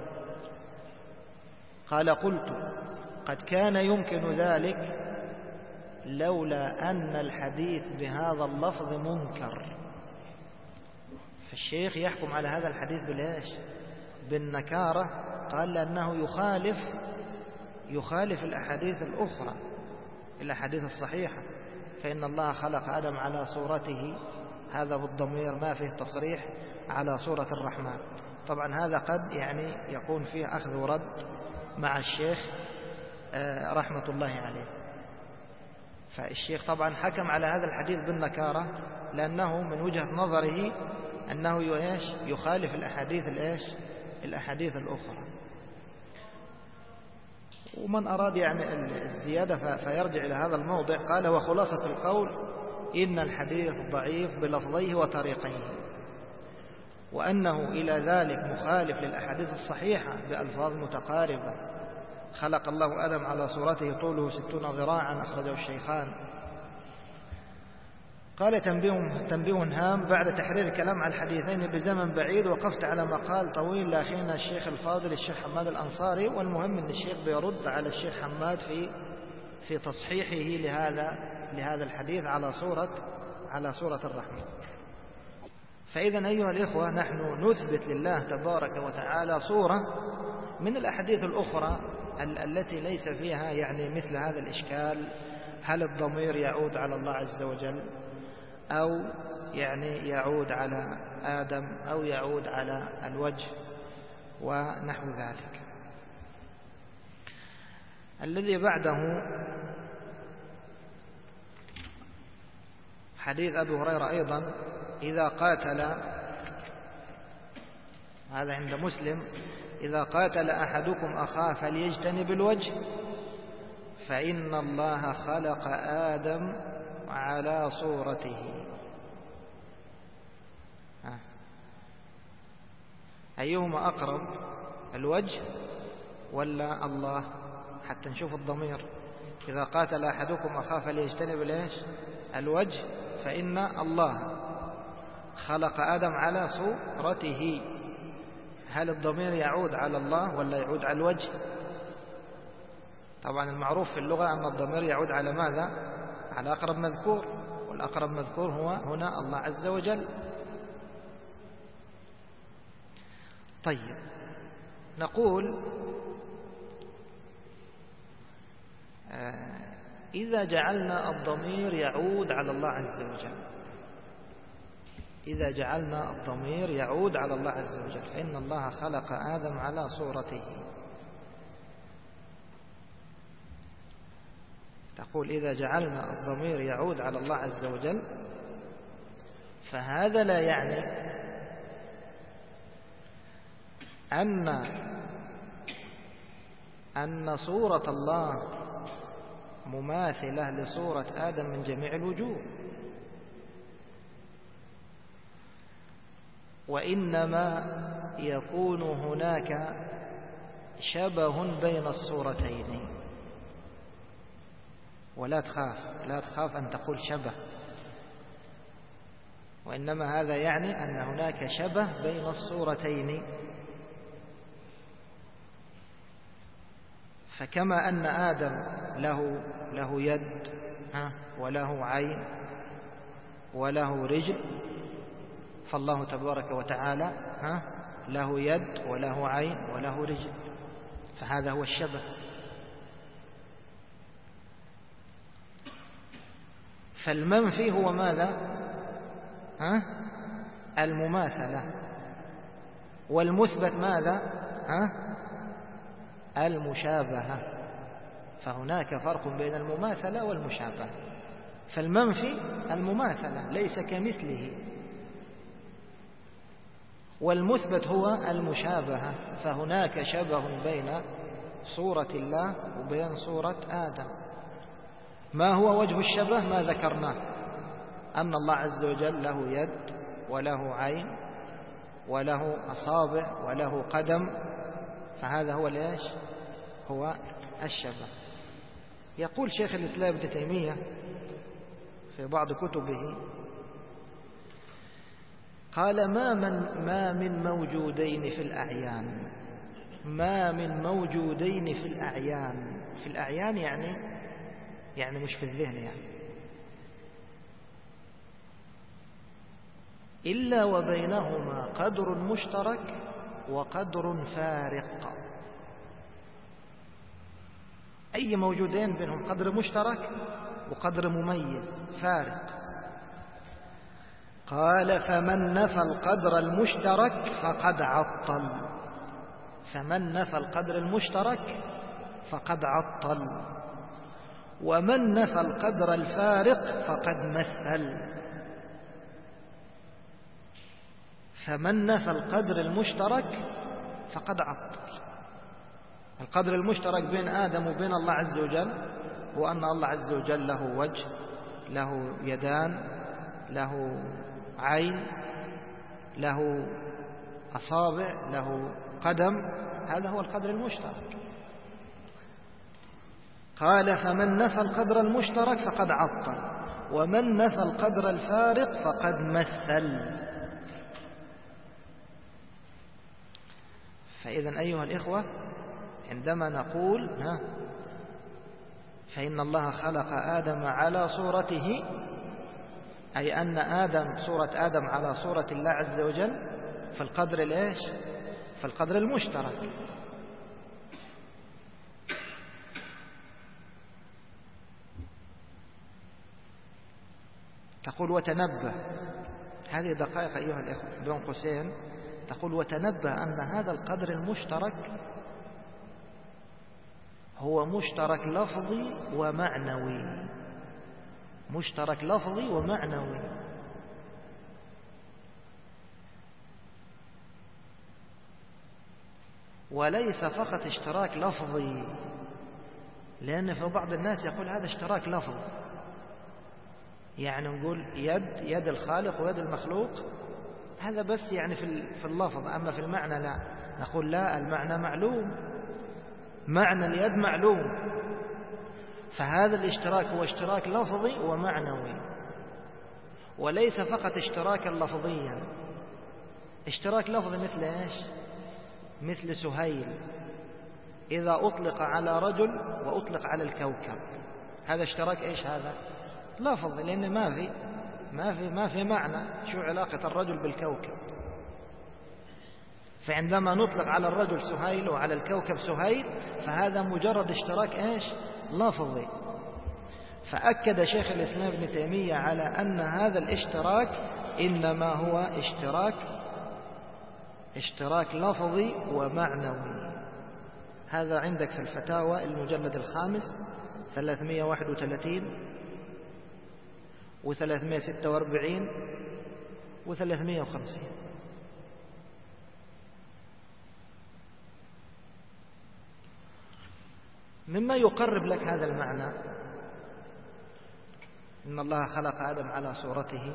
قال: قلت: قد كان يمكن ذلك لولا أن الحديث بهذا اللفظ منكر. فالشيخ يحكم على هذا الحديث بالإيش؟ بالنكارة. قال: لأنه يخالف يخالف الأحاديث الأخرى، الأحاديث الصحيحة. فإن الله خلق آدم على صورته، هذا بالضمير ما فيه تصريح على صورة الرحمن. طبعا هذا قد يعني يكون فيه أخذ ورد مع الشيخ رحمة الله عليه. فالشيخ طبعا حكم على هذا الحديث بالنكارة، لأنه من وجهة نظره أنه يخالف الأحاديث الإيش؟ الأحاديث الأخرى. ومن أراد يعني الزيادة فيرجع إلى هذا الموضع. قال: وخلاصة القول إن الحديث ضعيف بلفظيه وطريقيه، وأنه إلى ذلك مخالف للأحاديث الصحيحة بألفاظ متقاربة. خلق الله آدم على صورته طوله ستون ذراعا، أخرجه الشيخان. قال: تنبيه, تنبيه هام بعد تحرير الكلام على الحديثين بزمن بعيد، وقفت على مقال طويل لأخينا الشيخ الفاضل الشيخ حماد الأنصاري. والمهم أن الشيخ بيرد على الشيخ حماد في في تصحيحه لهذا لهذا الحديث على صورة على صورة الرحمن. فإذا أيها الإخوة، نحن نثبت لله تبارك وتعالى صورة من الأحاديث الأخرى التي ليس فيها يعني مثل هذا الإشكال: هل الضمير يعود على الله عز وجل، أو يعني يعود على آدم، أو يعود على الوجه، ونحو ذلك. الذي بعده حديث أبي هريرة أيضا: إذا قاتل، هذا عند مسلم: إذا قاتل أحدكم أخاه فليجتنب الوجه، فإن الله خلق آدم على صورته. أيهما أقرب، الوجه ولا الله؟ حتى نشوف الضمير. إذا قاتل أحدكم أخاه فليجتنب ليش الوجه، فإن الله خلق آدم على صورته. هل الضمير يعود على الله ولا يعود على الوجه؟ طبعا المعروف في اللغة أن الضمير يعود على ماذا؟ على أقرب مذكور، والأقرب مذكور هو هنا الله عز وجل. طيب، نقول إذا جعلنا الضمير يعود على الله عز وجل، إذا جعلنا الضمير يعود على الله عز وجل، فإن الله خلق آدم على صورته. تقول إذا جعلنا الضمير يعود على الله عز وجل، فهذا لا يعني أن أن صورة الله مماثلة لصورة آدم من جميع الوجوه، وإنما يكون هناك شبه بين الصورتين. ولا تخاف لا تخاف أن تقول شبه، وإنما هذا يعني أن هناك شبه بين الصورتين. فكما أن آدم له له يد وله عين وله رجل، فالله تبارك وتعالى له يد وله عين وله رجل، فهذا هو الشبه. فالمنفي هو ماذا؟ ها؟ المماثلة. والمثبت ماذا؟ ها؟ المشابهة. فهناك فرق بين المماثلة والمشابهة. فالمنفي المماثلة ليس كمثله، والمثبت هو المشابهة، فهناك شبه بين صورة الله وبين صورة آدم. ما هو وجه الشبه؟ ما ذكرناه، أن الله عز وجل له يد وله عين وله أصابع وله قدم، فهذا هو ليش؟ هو الشبه. يقول شيخ الإسلام ابن تيمية في بعض كتبه، قال ما من, ما من موجودين في الأعيان ما من موجودين في الأعيان في الأعيان يعني يعني مش في الذهن يعني إلا وبينهما قدر مشترك وقدر فارق. أي موجودين بينهم قدر مشترك وقدر مميز فارق. قال فمن نفى القدر المشترك فقد عطل فمن نفى القدر المشترك فقد عطل ومن نفى القدر الفارق فقد مثل. فمن نفى القدر المشترك فقد عطل. القدر المشترك بين آدم وبين الله عز وجل هو أن الله عز وجل له وجه، له يدان، له عين، له أصابع، له قدم. هذا هو القدر المشترك. قال فمن نفى القدر المشترك فقد عطل ومن نفى القدر الفارق فقد مثل. فإذا أيها الإخوة، عندما نقول ها فإن الله خلق آدم على صورته، أي أن آدم صورة آدم على صورة الله عز وجل، فالقدر الإيش؟ فالقدر المشترك. تقول وتنبه، هذه دقائق أيها الإخوة بين قوسين، تقول وتنبه أن هذا القدر المشترك هو مشترك لفظي ومعنوي، مشترك لفظي ومعنوي. وليس فقط اشتراك لفظي، لأن في بعض الناس يقول هذا اشتراك لفظي، يعني نقول يد يد الخالق ويد المخلوق، هذا بس يعني في اللفظ، أما في المعنى لا. نقول لا، المعنى معلوم، معنى اليد معلوم. فهذا الاشتراك هو اشتراك لفظي ومعنوي، وليس فقط اشتراكا لفظيا. اشتراك لفظي مثل ايش؟ مثل سهيل إذا أطلق على رجل وأطلق على الكوكب، هذا اشتراك ايش؟ هذا لفظي، لأن ما في ما في ما في معنى. شو علاقة الرجل بالكوكب؟ فعندما نطلق على الرجل سهيل وعلى الكوكب سهيل، فهذا مجرد اشتراك ايش؟ لفظي. فأكد شيخ الإسلام ابن تيمية على أن هذا الاشتراك إنما هو اشتراك اشتراك لفظي ومعنوي. هذا عندك في الفتاوى المجلد الخامس ثلاثمائة وواحد وثلاثين وثلاثمائة وستة وأربعين وثلاثمائة وخمسين. مما يقرب لك هذا المعنى إن الله خلق آدم على صورته،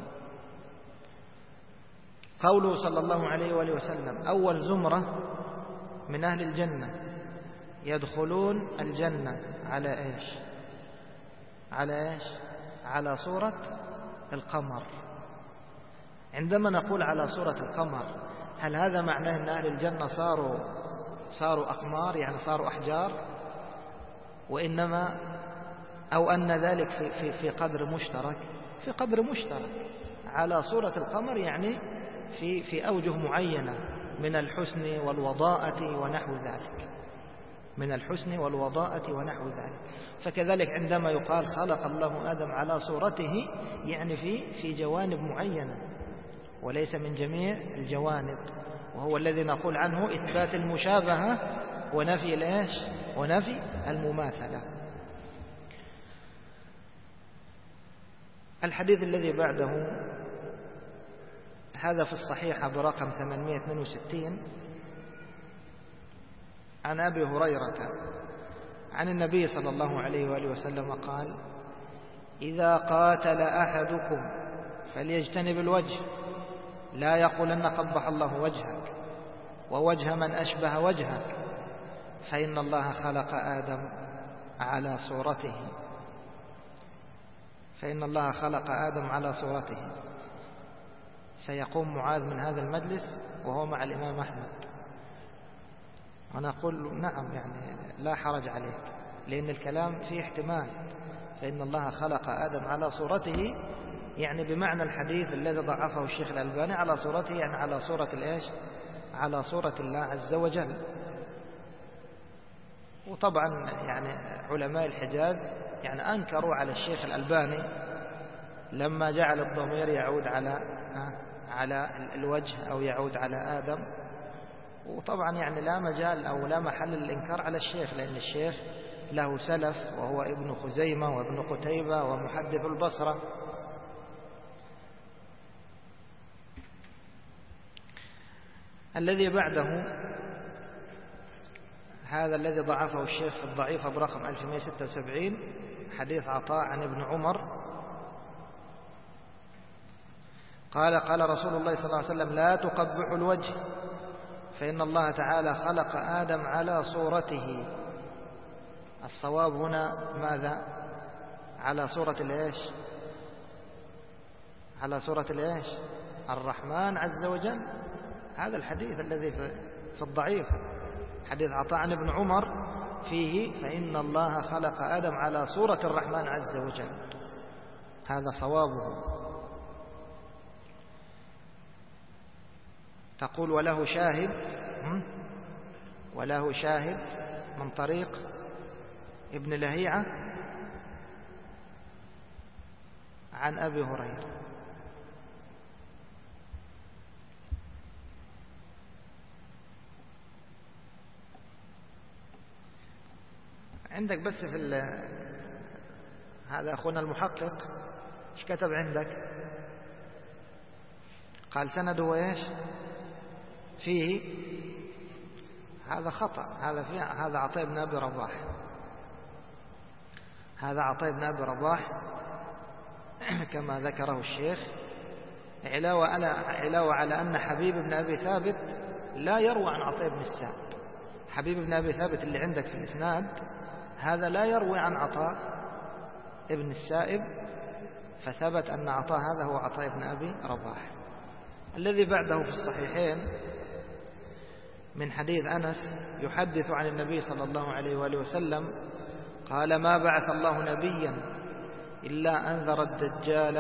قوله صلى الله عليه وآله وسلم أول زمرة من أهل الجنة يدخلون الجنة على إيش؟ على إيش؟ على صورة القمر. عندما نقول على صورة القمر، هل هذا معناه أن أهل الجنة صاروا صاروا أقمار، يعني صاروا أحجار؟ وإنما أو أن ذلك في, في, في قدر مشترك، في قدر مشترك على صورة القمر، يعني في, في أوجه معينة من الحسن والوضاءة ونحو ذلك. من الحسن والوضاءة ونحو ذلك. فكذلك عندما يقال خلق الله آدم على صورته يعني في في جوانب معينة وليس من جميع الجوانب، وهو الذي نقول عنه إثبات المشابهة ونفي الإيش ونفي المماثلة. الحديث الذي بعده هذا في الصحيحة برقم ثمانمائة واثنين وستين عن أبي هريرة عن النبي صلى الله عليه وآله وسلم قال: إذا قاتل أحدكم فليجتنب الوجه، لا يقولن قبح الله وجهك ووجه من أشبه وجهك، فإن الله خلق آدم على صورته فإن الله خلق آدم على صورته. سيقوم معاذ من هذا المجلس وهو مع الإمام أحمد، أنا أقول نعم يعني لا حرج عليك، لأن الكلام فيه احتمال. فإن الله خلق آدم على صورته يعني بمعنى الحديث الذي ضعفه الشيخ الألباني على صورته يعني على صورة الإيش على صورة الله عز وجل. وطبعا يعني علماء الحجاز يعني أنكروا على الشيخ الألباني لما جعل الضمير يعود على على الوجه أو يعود على آدم. وطبعا يعني لا مجال أو لا محل للإنكار على الشيخ، لأن الشيخ له سلف وهو ابن خزيمة وابن قتيبة ومحدث البصرة. الذي بعده هذا الذي ضعفه الشيخ في الضعيف برقم ألف ومائة وستة وسبعين، حديث عطاء عن ابن عمر قال: قال رسول الله صلى الله عليه وسلم: لا تقبحوا الوجه، فإن الله تعالى خلق آدم على صورته. الصواب هنا ماذا؟ على صورة الإيش؟ على صورة الإيش؟ الرحمن عز وجل. هذا الحديث الذي في الضعيف حديث عطاء عن ابن عمر فيه: فإن الله خلق آدم على صورة الرحمن عز وجل. هذا صوابه. تقول: وله شاهد وله شاهد من طريق ابن لهيعة عن أبي هريرة. عندك بس في هذا أخونا المحقق ايش كتب عندك؟ قال سنده ايش فيه؟ هذا خطأ. هذا فيه هذا عطاء بن أبي رباح هذا عطاء بن أبي رباح كما ذكره الشيخ، علاوة على علاوة على أن حبيب بن أبي ثابت لا يروى عن عطاء بن السائب. حبيب بن أبي ثابت اللي عندك في الإسناد هذا لا يروي عن عطاء ابن السائب، فثبت أن عطاء هذا هو عطاء بن أبي رباح. الذي بعده في الصحيحين من حديث أنس يحدث عن النبي صلى الله عليه وآله وسلم قال: ما بعث الله نبيا إلا أنذر الدجال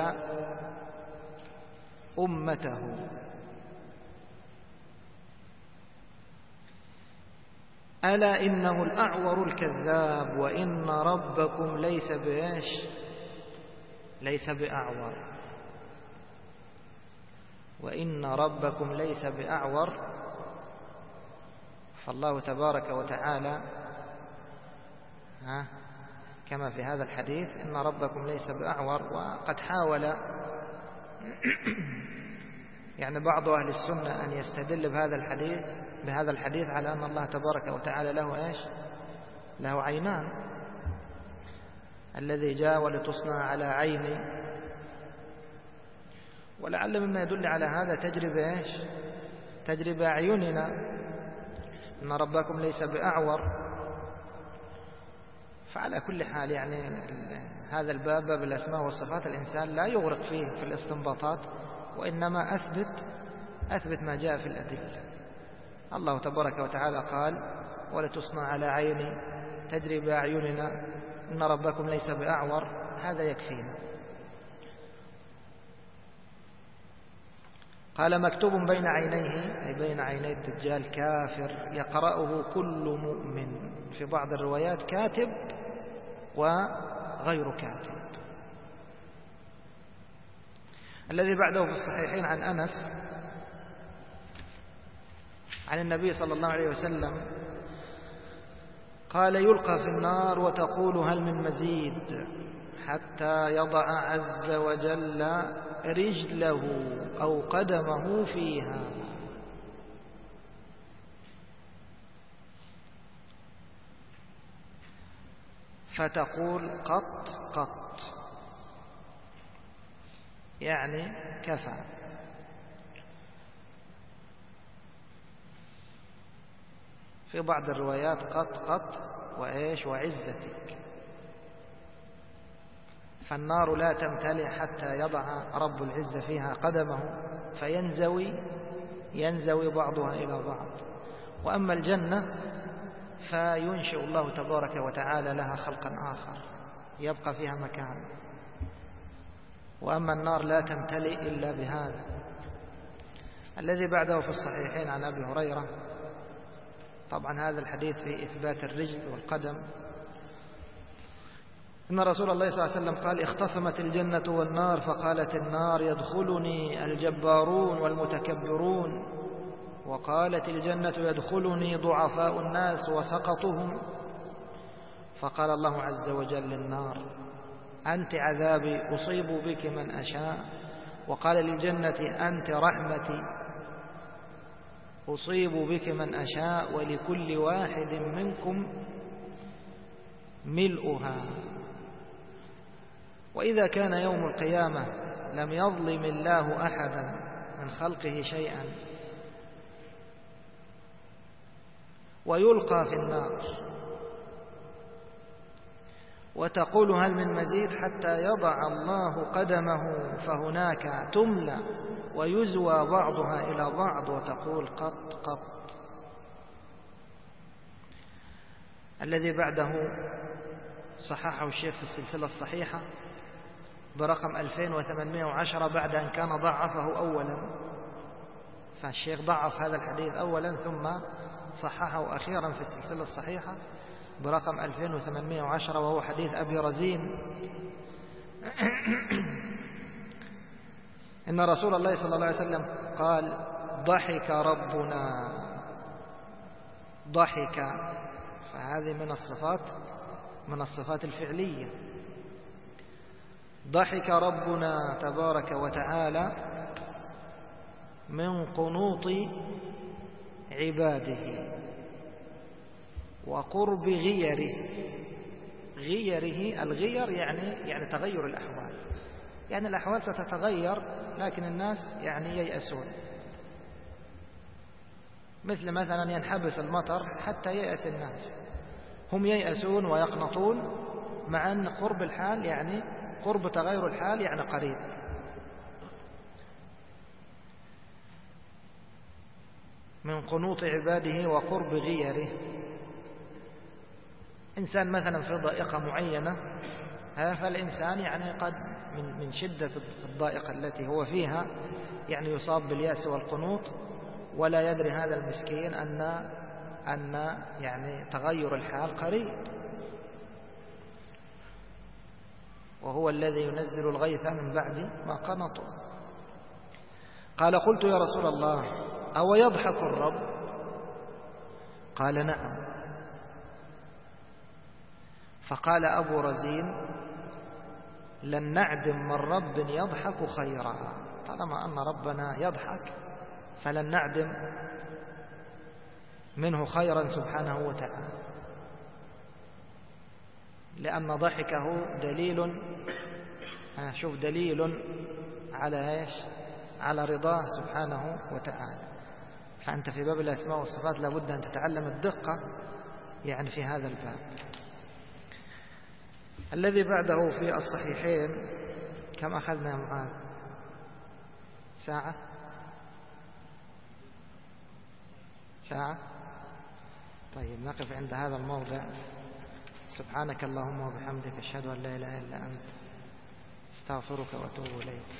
أمته. ألا إنه الأعور الكذاب وإن ربكم ليس بإيش ليس بأعور وإن ربكم ليس بأعور. فالله تبارك وتعالى ها كما في هذا الحديث إن ربكم ليس بأعور. وقد حاول يعني بعض أهل السنة أن يستدل بهذا الحديث بهذا الحديث على أن الله تبارك وتعالى له إيش له عينان، الذي جاء ولتصنع على عيني. ولعل مما يدل على هذا تجربة إيش تجربة أعيننا، إن ربكم ليس بأعور. فعلى كل حال يعني هذا الباب باب الأسماء والصفات الإنسان لا يغرق فيه في الاستنباطات، وإنما أثبت أثبت ما جاء في الأدلة. الله تبارك وتعالى قال: ولتصنع على عيني تجري بأعيننا إن ربكم ليس بأعور. هذا يكفينا. قال مكتوب بين عينيه أي بين عيني الدجال كافر يقرأه كل مؤمن، في بعض الروايات كاتب وغير كاتب. الذي بعده في الصحيحين عن أنس عن النبي صلى الله عليه وسلم قال يلقى في النار وتقول هل من مزيد حتى يضع عز وجل رجله أو قدمه فيها، فتقول قط قط، يعني كفى. في بعض الروايات قط قط وإيش وعزتك. فالنار لا تمتلئ حتى يضع رب العزة فيها قدمه فينزوي ينزوي بعضها إلى بعض. وأما الجنة فينشئ الله تبارك وتعالى لها خلقا آخر يبقى فيها مكان. وأما النار لا تمتلئ إلا بهذا. الذي بعده في الصحيحين عن أبي هريرة، طبعا هذا الحديث في إثبات الرجل والقدم، إن رسول الله صلى الله عليه وسلم قال اختصمت الجنة والنار فقالت النار يدخلني الجبارون والمتكبرون، وقالت الجنة يدخلني ضعفاء الناس وسقطهم، فقال الله عز وجل للنار أنت عذابي أصيب بك من أشاء، وقال للجنة أنت رحمتي أصيب بك من أشاء، ولكل واحد منكم ملؤها. وإذا كان يوم القيامة لم يظلم الله أحدا من خلقه شيئا ويلقى في النار وتقول هل من مزيد حتى يضع الله قدمه فهناك تملى ويزوى بعضها إلى بعض وتقول قط قط. الذي بعده صححه الشيخ في السلسلة الصحيحة برقم ألفين وثمانمائة وعشرة بعد أن كان ضعفه أولا، فالشيخ ضعف هذا الحديث أولا ثم صححه أخيرا في السلسلة الصحيحة برقم ألفين وثمانمائة وعشرة، وهو حديث أبي رزين إن رسول الله صلى الله عليه وسلم قال ضحك ربنا ضحك، فهذه من الصفات من الصفات الفعلية. ضحك ربنا تبارك وتعالى من قنوط عباده وقرب غيره. غيره الغير يعني يعني تغير الأحوال، يعني الأحوال ستتغير لكن الناس يعني ييأسون، مثل مثلا ينحبس المطر حتى ييأس الناس، هم ييأسون ويقنطون مع أن قرب الحال يعني قرب تغير الحال يعني قريب. من قنوط عباده وقرب غيره. إنسان مثلا في ضائقة معينة، فالإنسان يعني قد من من شدة الضائقة التي هو فيها يعني يصاب باليأس والقنوط، ولا يدري هذا المسكين أن أن يعني تغير الحال قريب، وهو الذي ينزل الغيث من بعد ما قنطوا. قال قلت يا رسول الله أو يضحك الرب؟ قال نعم. فقال أبو رزين لن نعدم من رب يضحك خيرا، طالما أن ربنا يضحك فلن نعدم منه خيرا سبحانه وتعالى، لأن ضحكه دليل شوف دليل على إيش؟ على رضاه سبحانه وتعالى. فأنت في باب الأسماء والصفات لابد أن تتعلم الدقة يعني في هذا الباب. الذي بعده في الصحيحين كم أخذنا يا معاذ؟ ساعة ساعة طيب نقف عند هذا الموضع. سبحانك اللهم وبحمدك أشهد أن لا إله إلا أنت استغفرك وأتوب إليك.